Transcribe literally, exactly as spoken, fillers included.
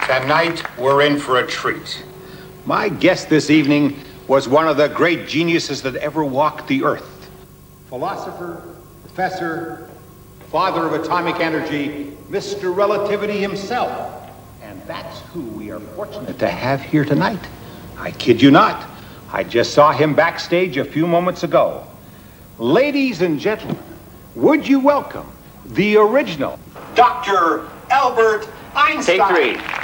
Tonight, we're in for a treat. My guest this evening was one of the great geniuses that ever walked the earth. Philosopher, professor, father of atomic energy, Mister Relativity himself. And that's who we are fortunate to have here tonight. I kid you not. I just saw him backstage a few moments ago. Ladies and gentlemen, would you welcome the original Doctor Albert Einstein? Take three.